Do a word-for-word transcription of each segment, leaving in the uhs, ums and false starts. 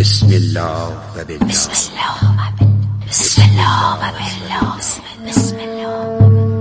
بسم الله و بالله بسم الله و بالله بسم الله و بالله بسم الله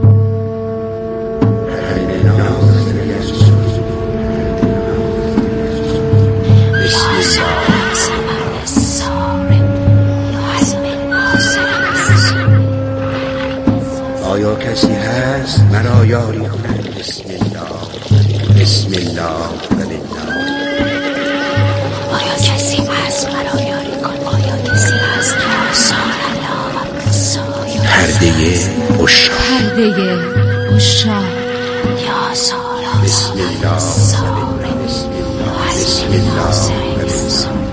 آیا کسی هست مرا یاری کند؟ بسم الله بسم الله و بالله. آیا کسی هست مرا یاری کند؟ آیا کسی هست یا سال الله پرده عشاق پرده عشاق یا سال بسم الله و بالله بسم الله و بالله.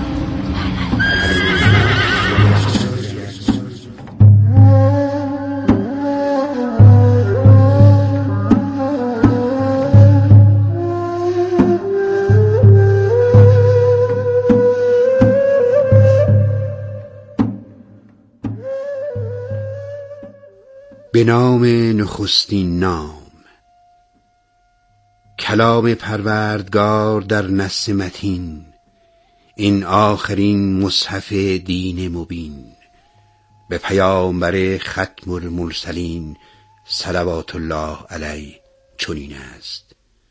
به نام نخستین نام، کلام پروردگار در نص متین، این آخرین مصحف دین مبین، به پیامبر ختم المرسلین صلوات الله علیه چنین است: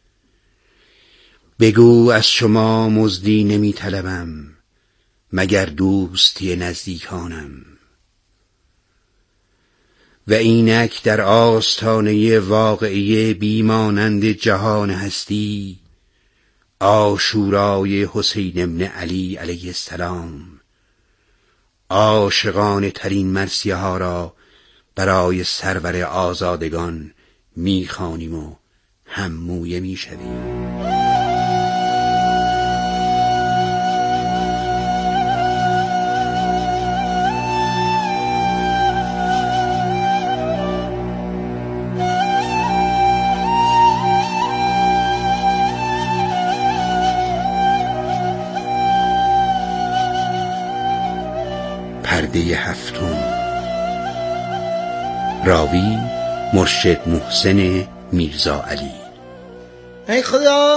بگو از شما مزدی نمی طلبم مگر دوستی نزدیکانم، و اینک در آستانه واقعه بیمانند جهان هستی، عاشورای حسین ابن علی علیه السلام، عاشقانه ترین مرثیه ها را برای سرور آزادگان میخوانیم و هممویه میشویم. پرده هفتم. راوی مرشد محسن میرزا علی. ای خدا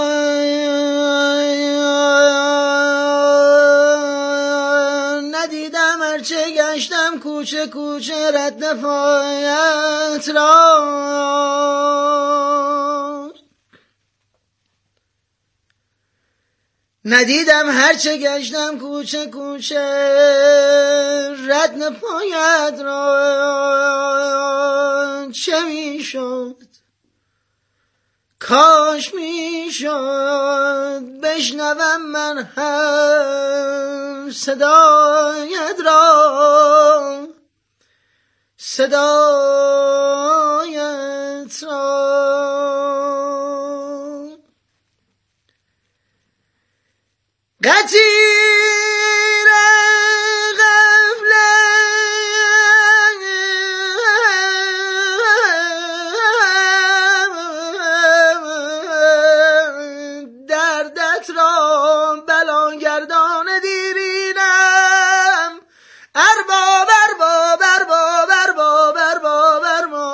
ندیدم هرچه گشتم کوچه کوچه رد نفایت را، ندیدم هرچه گشتم کوچه کوچه رد نپاید را. چه میشد کاش میشد بشنوم من هم صدایت را، صدایت را. قطیر غفلت دردت را بلاگردان دیرینم. ارباب ارباب ارباب ارباب ارباب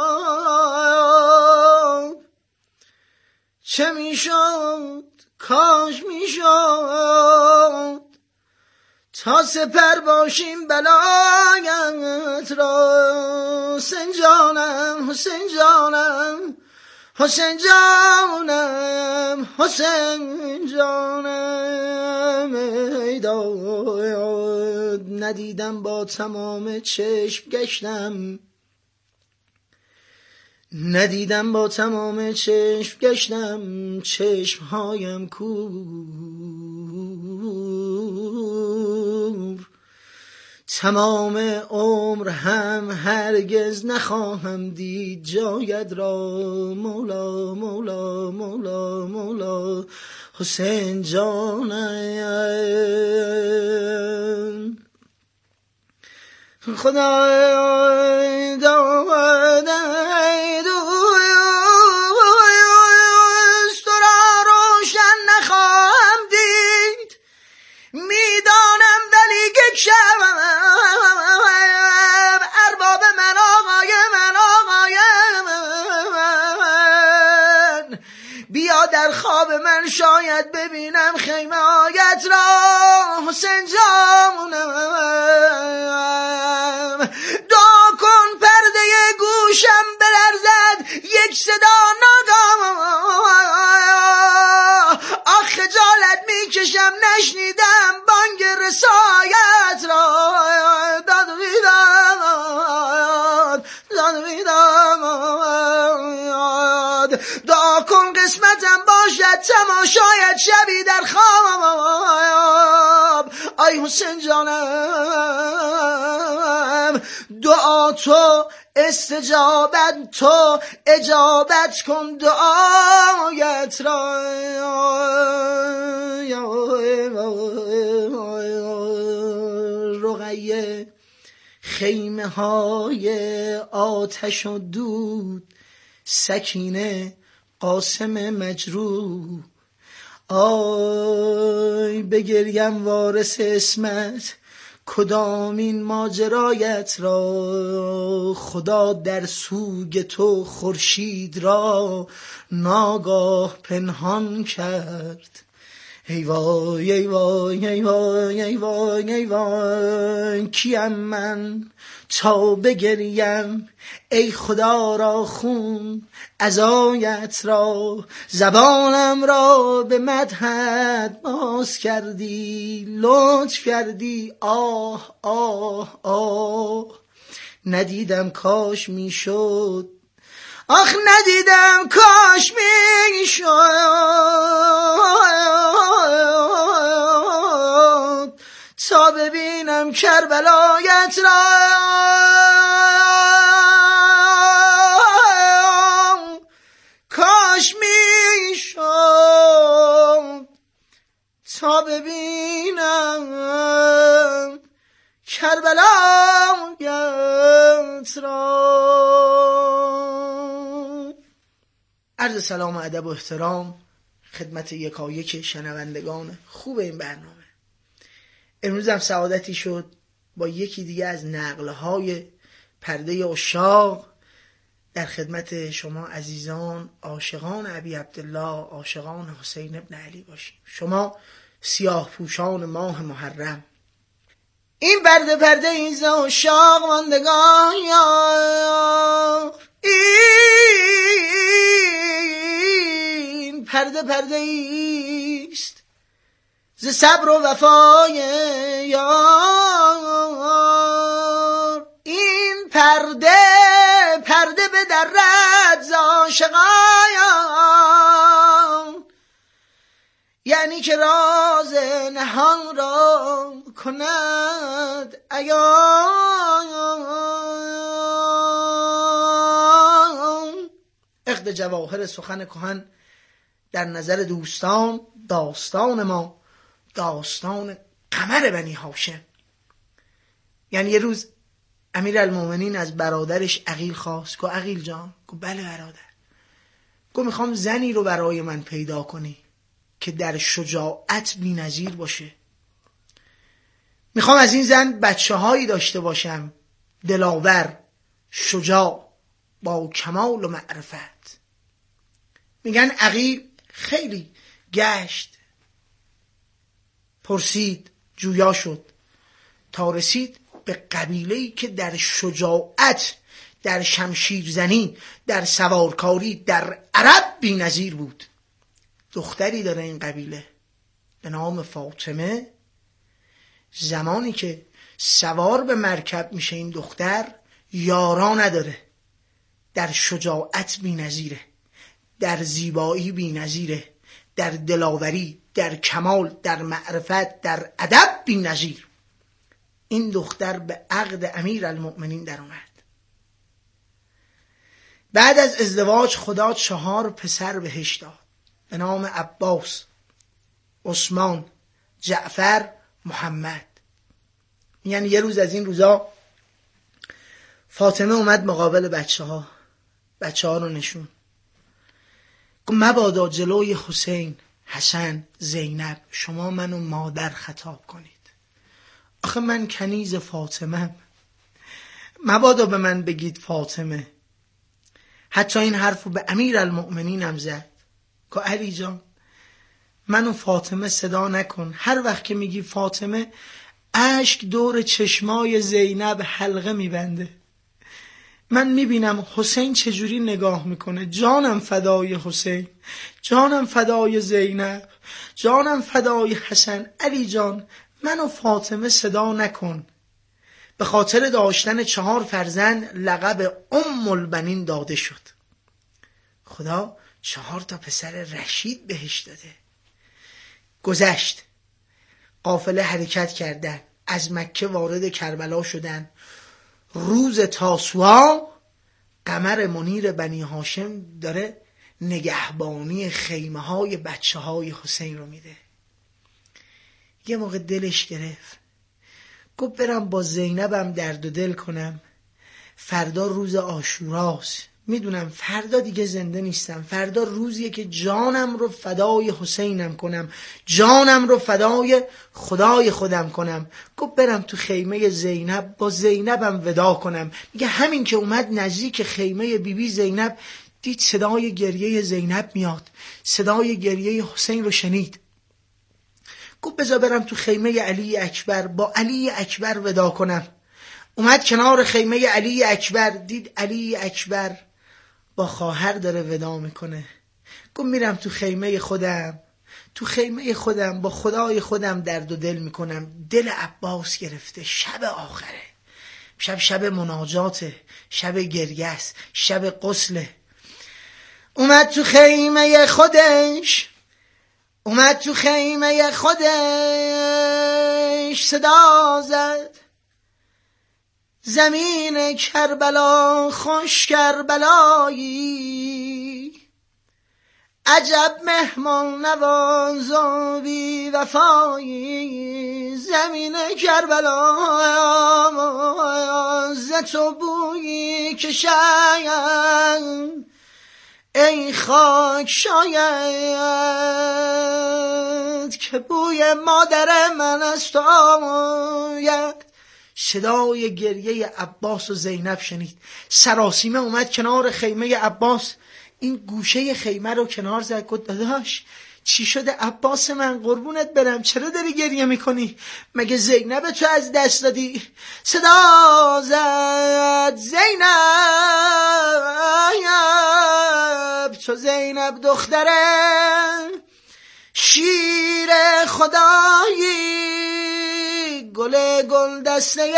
ارباب. چه میشد کاش میشد تا سپر باشیم بلایت را. حسین جانم حسین جانم حسین جانم حسین جانم. ای داد ندیدم با تمام چشم گشتم، ندیدم با تمام چشم گشتم، چشمهایم کور. تمام عمر هم هرگز نخواهم دید جایت را. مولا مولا مولا مولا حسین جانم. خدای داد دوست تو را روشن نخواهم دید، میدانم ولی یک شب ارباب من آقای من آقای من بیا یا در خواب من شاید ببینم خیمه هایت را حسین جانم. دعا کن پرده گوشم بلرزد یک صدا ناگاه، آخ خجالت میکشم نشنیدم بانگ رسایت را. داد بیداد داد بیداد دعا کن قسمتم باشد تماشایت شبی در خواب. آی حسین جانم دعا تو استجابت تو اجابت کن دعایت را. رقیه خیمه های آتش و دود، سکینه قاسم مجروح. آی بگریم وارث اسمت کدامین ماجرایت را. خدا در سوگ تو خورشید را ناگاه پنهان کرد. ای وای ای وای ای وای ای وای ای وای کیم من تا بگریم ای خدا را خون عزایت را. زبانم را به مدحت باز کردی، لطف کردی آه آه آه. ندیدم کاش میشد، آخ ندیدم کاش میشد تا ببینم کربلایت را. کاش میشد تا ببینم کربلایت را. عرض سلام و ادب و احترام خدمت یکایک شنوندگان خوب این برنامه. امروز هم سعادتی شد با یکی دیگه از نقلهای پرده عشاق در خدمت شما عزیزان عاشقان ابی عبدالله، عاشقان حسین ابن علی باشیم. شما سیاه پوشان ماه محرم. این پرده پرده ایز عشاق ماندگان یار، این پرده پرده ایست ز صبر و وفای یار. این پرده پرده به درد ز عاشقان، یعنی که راز نهان را کند عیان. عقد جواهر سخن کهن در نظر دوستان داستان ما داستان قمر بنی هاشم. یعنی یه روز امیرالمومنین از برادرش عقیل خواست. گفت عقیل جان. گفت بله برادر. گفت میخوام زنی رو برای من پیدا کنی که در شجاعت بی نظیر باشه. میخوام از این زن بچه هایی داشته باشم دلاور، شجاع، با کمال و معرفت. میگن عقیل خیلی گشت، پرسید، جویا شد تا رسید به قبیله‌ای که در شجاعت، در شمشیرزنی، در سوارکاری، در عرب بی نظیر بود. دختری داره این قبیله به نام فاطمه. زمانی که سوار به مرکب میشه این دختر یارا نداره. در شجاعت بی نظیره، در زیبایی بی نظیره، در دلاوری، در کمال، در معرفت، در ادب بی نظیر. این دختر به عقد امیرالمؤمنین در اومد. بعد از ازدواج خدا چهار پسر بهش داد به نام عباس، عثمان، جعفر، محمد. یعنی یه روز از این روزا فاطمه اومد مقابل بچه ها بچه ها رو نشون. مبادا جلوی حسین، حسن، زینب شما منو مادر خطاب کنید. آخه من کنیز فاطمه، مبادا به من بگید فاطمه. حتی این حرفو به امیرالمؤمنین هم زد. که علی جان منو فاطمه صدا نکن. هر وقت که میگی فاطمه اشک دور چشمای زینب حلقه میبنده. من میبینم حسین چجوری نگاه میکنه. جانم فدای حسین، جانم فدای زینب، جانم فدای حسن. علی جان منو فاطمه صدا نکن. به خاطر داشتن چهار فرزند لقب ام البنین داده شد. خدا چهار تا پسر رشید بهش داده. گذشت، قافله حرکت کردن، از مکه وارد کربلا شدن. روز تاسوعا قمر منیر بنی هاشم داره نگهبانی خیمه های بچه های حسین رو میده. یه موقع دلش گرفت، گفت برم با زینبم درد و دل کنم. فردا روز عاشوراست، میدونم فردا دیگه زنده نیستم. فردا روزیه که جانم رو فدای حسینم کنم، جانم رو فدای خدای خودم کنم. گفت برم تو خیمه زینب با زینبم ودا کنم. میگه همین که اومد نزدیک خیمه بیبی بی زینب دید صدای گریه زینب میاد، صدای گریه حسین رو شنید. گفت بذار برم تو خیمه علی اکبر با علی اکبر ودا کنم. اومد کنار خیمه علی اکبر، دید علی اکبر با خواهر داره ودا میکنه. گفت میرم تو خیمه خودم، تو خیمه خودم با خدای خودم درد و دل میکنم. دل عباس گرفته، شب آخره، شب شب مناجاته، شب گریه است، شب غسله. اومد تو خیمه خودش، اومد تو خیمه خودش صدا زد زمین کربلا خوش کربلایی، عجب مهمان نواز و بی وفایی. زمین کربلا ز تو بویی که شاید ای خاک شاید که بوی مادر من از تو آید. صدای گریه عباس و زینب شنید. سراسیمه اومد کنار خیمه عباس، این گوشه خیمه رو کنار زد. گفت داداش چی شده عباس من؟ قربونت برم، چرا داری گریه میکنی؟ مگه زینب تو از دست دادی؟ صدا زد زینب تو زینب دختره شیر خدایی، گل گل دسته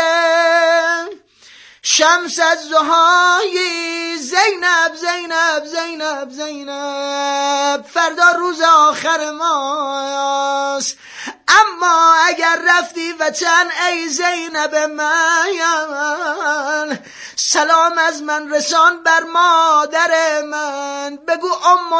شمس از زهایی. زینب زینب زینب زینب فردا روز آخر ماست، اما اگر رفتی وطن ای زینب من، سلام از من رسان بر مادر من. بگو ام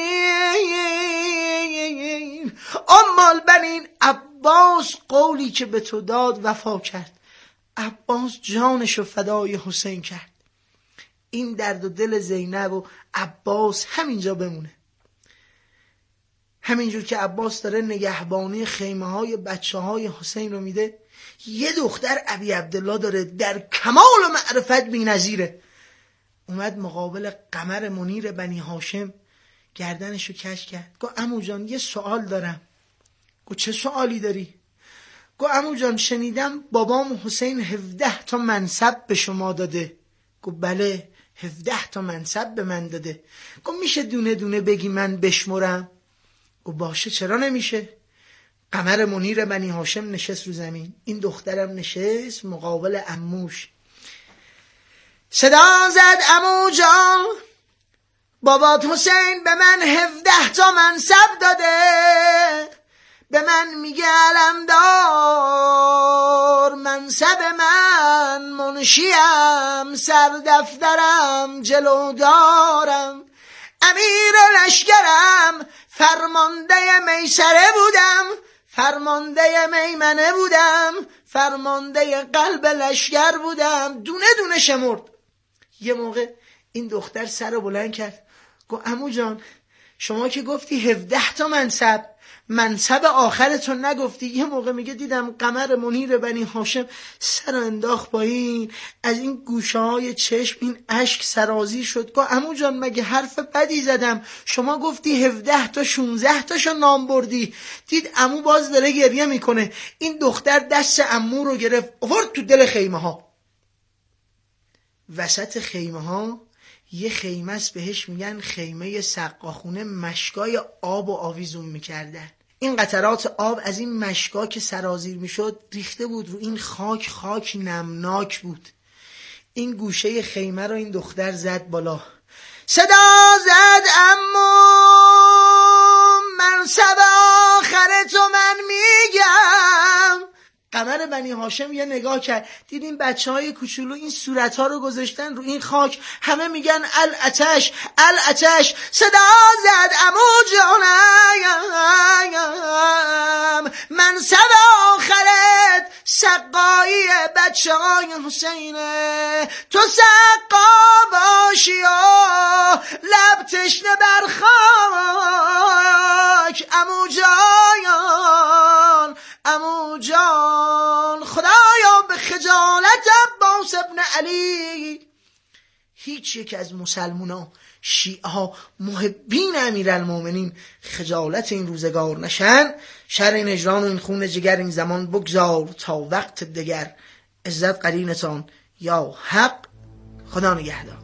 البنین، ام البنین. عباس قولی که به تو داد وفا کرد. عباس جانشو فدای حسین کرد. این درد و دل زینب و عباس همینجا بمونه. همینجور که عباس داره نگهبانی خیمه های بچه های حسین رو میده، یه دختر ابی عبدالله داره در کمال و معرفت بی نظیره. اومد مقابل قمر منیر بنی هاشم، گردنشو کش کرد. گفت عمو جان یه سوال دارم. گفت چه سوالی داری؟ گفت عمو جان شنیدم بابام حسین هفده تا منصب به شما داده. گفت بله هفده تا منصب به من داده. گفت میشه دونه دونه بگی من بشمرم؟ گفت باشه چرا نمیشه. قمر منیر بنی هاشم نشست رو زمین، این دخترم نشست مقابل عموش. صدا زد عمو جان بابات حسین به من هفده تا منصب داده، به من میگه علمدار، منصب من منشیم، سردفترم جلودارم، امیر لشکرم، فرمانده میسره بودم، فرمانده میمنه بودم، فرمانده قلب لشکر بودم. دونه دونه شمرد. یه موقع این دختر سر رو بلند کرد. گفت عمو جان شما که گفتی هفده تا منصب، منصب آخرتون نگفتی. یه موقع میگه دیدم قمر منیر بنی هاشم سر انداخت پایین، از این گوشه های چشم این اشک سرازیر شد. گفت عمو جان مگه حرف بدی زدم؟ شما گفتی هفده تا شونزده تاشو نام بردی. دید عمو باز داره گریه میکنه. این دختر دست عمو رو گرفت آورد تو دل خیمه ها. وسط خیمه ها یه خیمه است بهش میگن خیمه سقاخونه، مشکای آب و آویزون میکردن. این قطرات آب از این مشکا که سرازیر میشد ریخته بود رو این خاک، خاک نمناک بود. این گوشه خیمه رو این دختر زد بالا، صدا زد اما منصب آخر تو من میگم. قمر بنی هاشم یه نگاه کرد، دید این بچه های کوچولو این صورت ها رو گذاشتن رو این خاک، همه میگن الاتش الاتش. صدا زد عمو جانم منصب آخرت سقایی بچه های حسینه. تو سقا باشی و لب تشنه بر خاک عمو جان عمو جان. خدایا به خجالت عباس ابن علی. هیچ یک از مسلمونا، شیعه ها، محبین امیرالمومنین خجالت این روزگار نشن. شر این اجران و این خون جگر این زمان بگذار تا وقت دگر. عزت قرینتان یا حق. خدا نگهدار.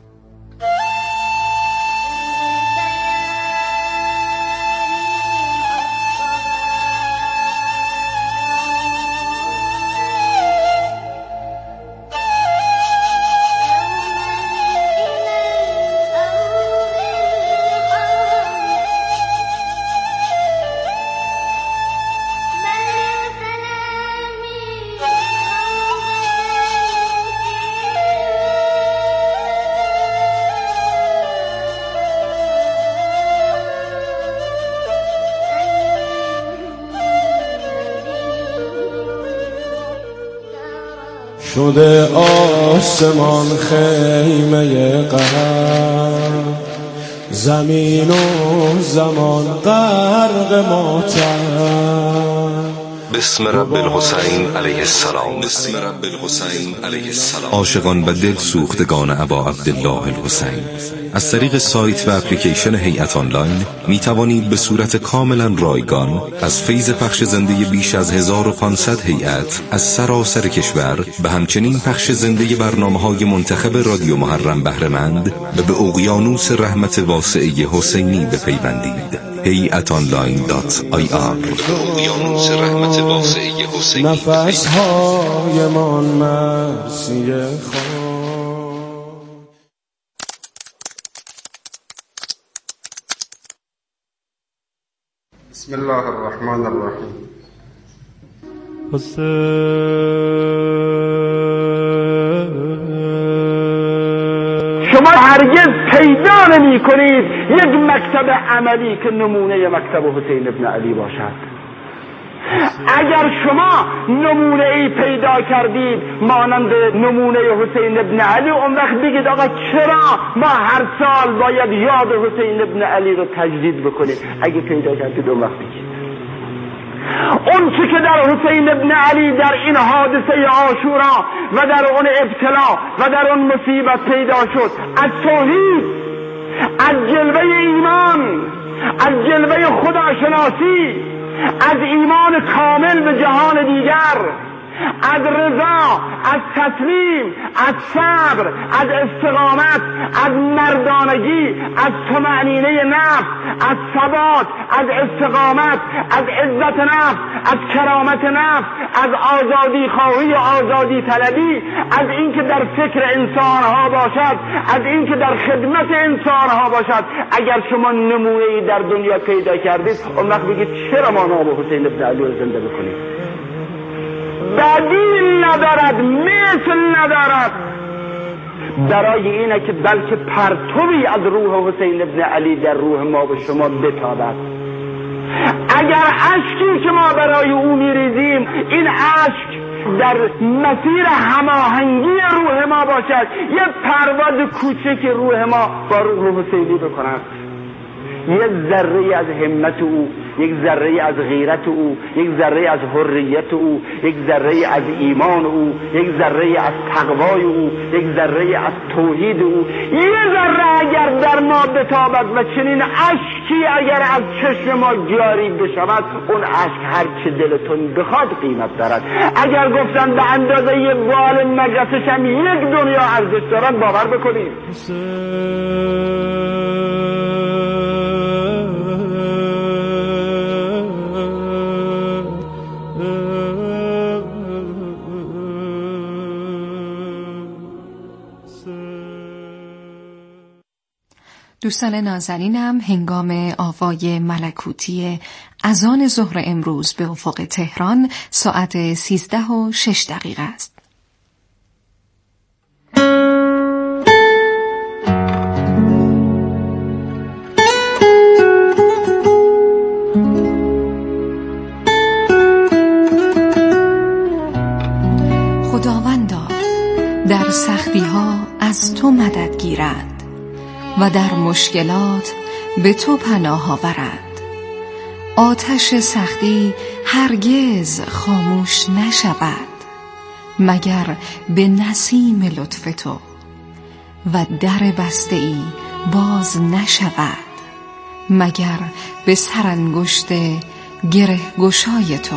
شده آسمان خیمه قهر، زمین و زمان غرق ماتم. بسم رب الحسین علیه السلام. بسم رب الحسین علیه السلام. عاشقان و دل سوختگان ابا عبدالله الحسین، از طریق سایت و اپلیکیشن هیئت آنلاین می توانید به صورت کاملا رایگان از فیض پخش زنده بیش از هزار و پانصد هیئت از سراسر کشور و همچنین پخش زنده برنامه‌های منتخب رادیو محرم بهره‌مند و به اقیانوس رحمت واسعه حسینی بپیوندید. هیئت آنلاین دات آی آر. اقیانوس رحمت واسعه حسینی. نفس های من مرسی خواهد. بسم الله الرحمن الرحیم. شما هرگز پیدا نمی کنید یک مکتب عملی که نمونه مکتب حسین ابن علی باشد. اگر شما نمونه ای پیدا کردید مانند نمونه حسین ابن علی، اون وقت بگید آقا چرا ما هر سال باید یاد حسین ابن علی رو تجدید بکنیم؟ اگه پیدا کردید اون وقت بگید. اون چی که در حسین ابن علی در این حادثه عاشورا و در اون ابتلا و در اون مصیبت پیدا شد، از توحید، از جلوه ایمان، از جلوه خداشناسی، از ایمان کامل به جهان دیگر، از رضا، از تسلیم، از صبر، از استقامت، از مردانگی، از طمأنینه نفس، از ثبات، از استقامت، از عزت نفس، از کرامت نفس، از آزادی خواهی و آزادی طلبی، از اینکه در فکر انسانها باشد، از اینکه در خدمت انسانها باشد. اگر شما نمونه‌ای در دنیا پیدا کردید، اون وقت بگید چرا ما نام حسین ابن علی رو زنده بکنیم؟ بدیل ندارد، مثل ندارد. برای اینه که بلکه پرتوی از روح حسین ابن علی در روح ما و شما بتابد. اگر اشکی که ما برای او میریزیم، این اشک در مسیر هماهنگی روح ما باشد، یه پرواز کوچک روح ما با روح حسینی بکند. یک ذره از همت او، یک ذره از غیرت او، یک ذره از حریت او، یک ذره از ایمان او، یک ذره از تقوای او، یک ذره از توحید او، یه ذره اگر در ما بتابد و چنین اشکی اگر از چشم ما جاری بشود، اون اشک هر چه دلتون بخواد قیمت دارد. اگر گفتن به اندازه یه بال مگسش هم یک دنیا ارزش دارد، باور بکنید. دوستان نازنینم، هنگام آوای ملکوتی اذان ظهر امروز به افق تهران ساعت سیزده و شش دقیقه است. خداوندا در سختی ها از تو مدد گیرند و در مشکلات به تو پناه آورند. آتش سختی هرگز خاموش نشود مگر به نسیم لطف تو، و در بسته ای باز نشود مگر به سرانگشت گره گشای تو.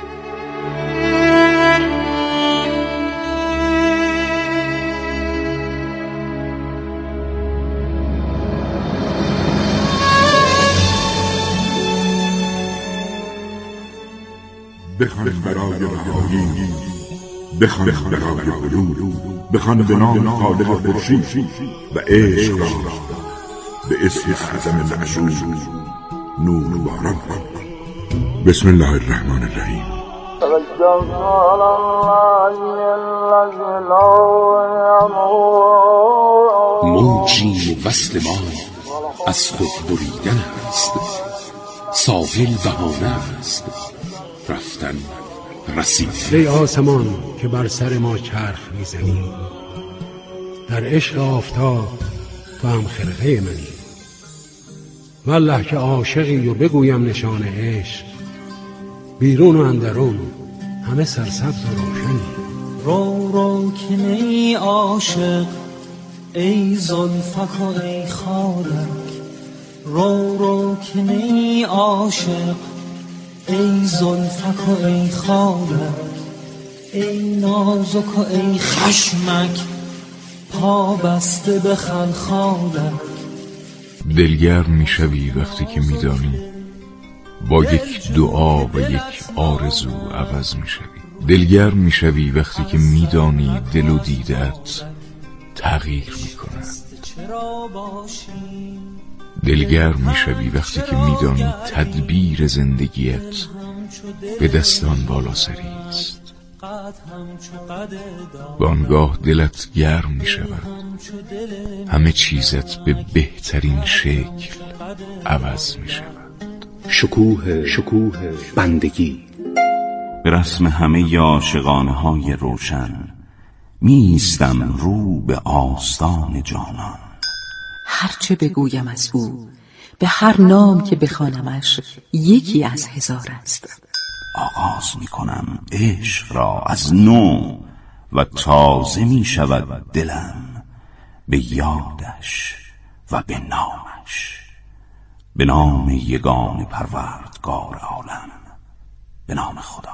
بخوان برای رهایی، بخوان برای بلوغ، بخوان به نام خالق خورشید و عشق را به اسم اعظم معشوق نور باران. بسم الله الرحمن الرحیم. موجی وصل ما از خود بریدن است، ساحل بهانه است رفتن رسید. ای آسمان که بر سر ما چرخ میزنی، در عشق آفتاب تو هم خرقه منی. والله که عاشقی و بگویم نشان عشق، بیرون و اندرون همه سرسبز و روشنی. رو رو که نی عاشق ای زلفک و ای خالک، رو رو که نی عاشق ای زلفک و ای خالک، ای نازک و ای خشمک پا بسته به خلخالک. دلگرم میشوی وقتی که میدانی با یک دعا و یک آرزو عوض میشوی. دلگرم میشوی وقتی که میدانی دل و دیدت تغییر میکنند. دلگرم میشوی وقتی که میدانی تدبیر زندگیت به دستان بالا سری است. و آنگاه دلت گرم میشود، همه چیزت به بهترین شکل عوض میشود. شکوه شکوه بندگی. به رسم همه عاشقانه های روشن میستم رو به آستان جانان. هرچه بگویم از او، به هر نام که بخوانمش یکی از هزار است. آغاز میکنم عشق را از نو و تازه میشود دلم به یادش و به نامش. به نام یگان پروردگار عالم، به نام خدا.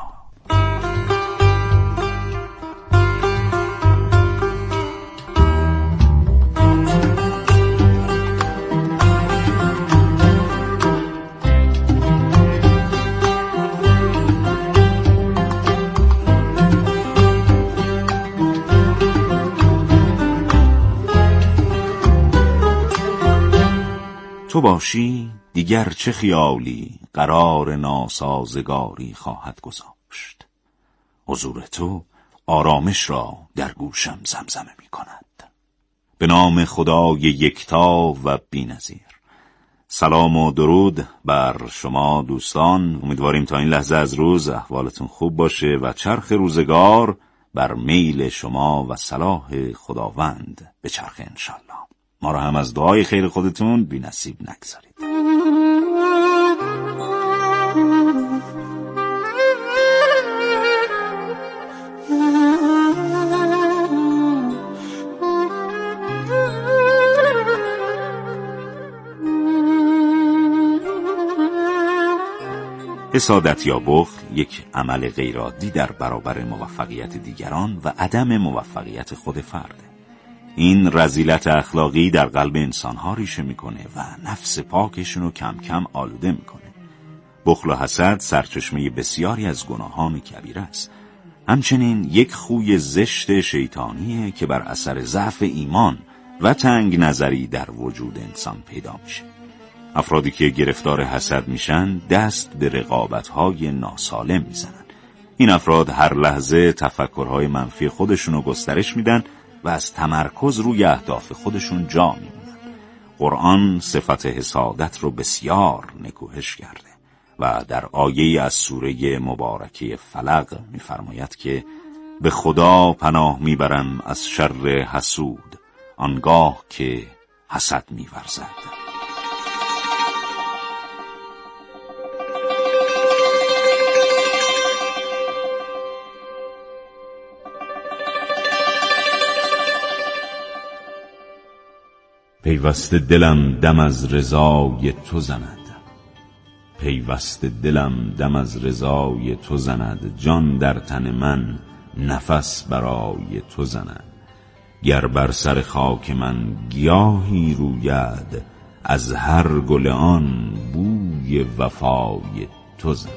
تو باشی دیگر چه خیالی قرار ناسازگاری خواهد گذاشت. حضور تو آرامش را در گوشم زمزمه می کند. به نام خدای یکتا و بی‌نظیر. سلام و درود بر شما دوستان. امیدواریم تا این لحظه از روز احوالتون خوب باشه و چرخ روزگار بر میل شما و صلاح خداوند به چرخ انشالله. ما را هم از دعای خیر خودتون بی نصیب نگذارید. حسادت یا بخل یک عمل غیرعادی در برابر موفقیت دیگران و عدم موفقیت خود فرده. این رذیلت اخلاقی در قلب انسانها ریشه میکنه و نفس پاکشون رو کم کم آلوده میکنه. بخل و حسد سرچشمه بسیاری از گناهان کبیره است. همچنین یک خوی زشت شیطانیه که بر اثر ضعف ایمان و تنگ نظری در وجود انسان پیدا میشه. افرادی که گرفتار حسد میشن دست به رقابت‌های ناسالم میزنن. این افراد هر لحظه تفکرهای منفی خودشون رو گسترش میدن و از تمرکز روی اهداف خودشون جا میمونن. قرآن صفت حسادت رو بسیار نکوهش کرده و در آیه از سوره مبارکه فلق میفرماید که به خدا پناه میبرم از شر حسود آنگاه که حسد میورزد. پیوسته دلم دم از رضای تو زند، پیوسته دلم دم از رضای تو زند، جان در تن من نفس برای تو زند. گر بر سر خاک من گیاهی روید، از هر گل آن بوی وفای تو زند.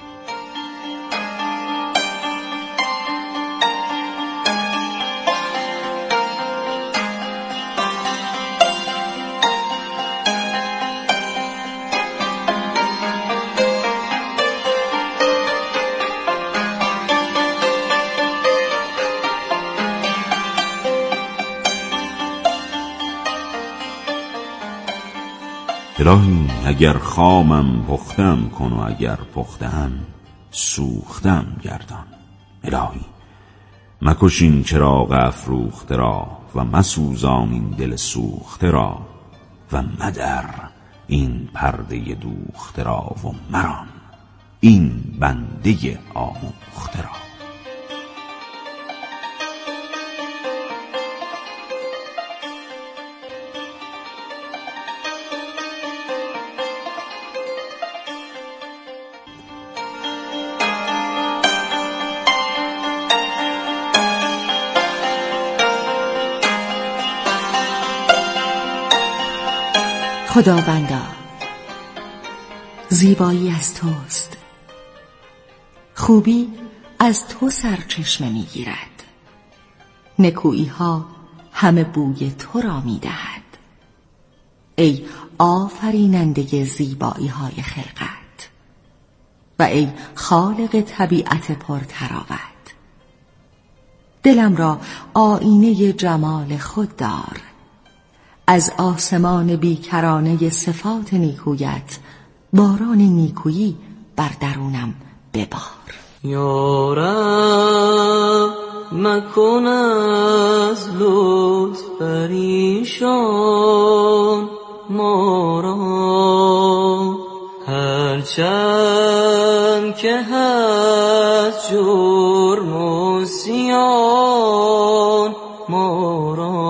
الهی اگر خامم پختم کن و اگر پختم سوختم گردان. الهی مکش این چراغ افروخته را و مسوزان این دل سوخته را و مدر این پرده دوخته را و مران این بنده آموخته را. خداوندا زیبایی از توست، خوبی از تو سرچشمه میگیرد، نکویی ها همه بوی تو را میدهد. ای آفریننده زیبایی های خلقت و ای خالق طبیعت پرتراوت، دلم را آینه جمال خود دار، از آسمان بیکرانه صفات نیکویت باران نیکویی بر درونم ببار. یا رب مکن از لطف پریشان ما را، هرچند که هست جرم و زیان ما را.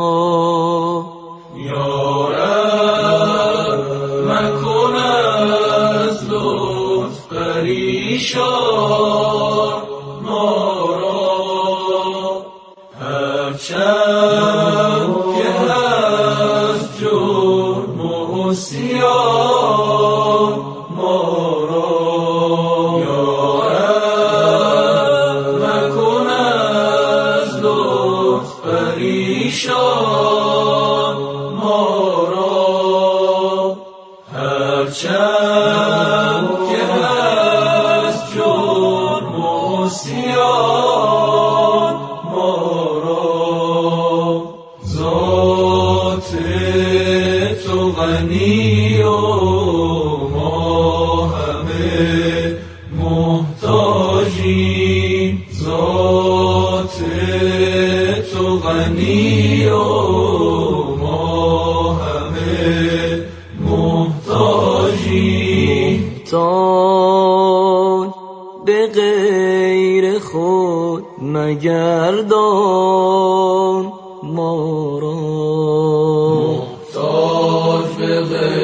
پریشان ما را، هرچند که هست جرم و عصیان ما را. یا رب مکن از لطف پریشان ما را، هرچند که هست جرم و عصیان ما را. ذات تو غنی و ما همه محتاجیم، ذات تو غنی و ما همه محتاجیم. باشی محتاج به غیر خود مگردان ما را، محتاج به غیر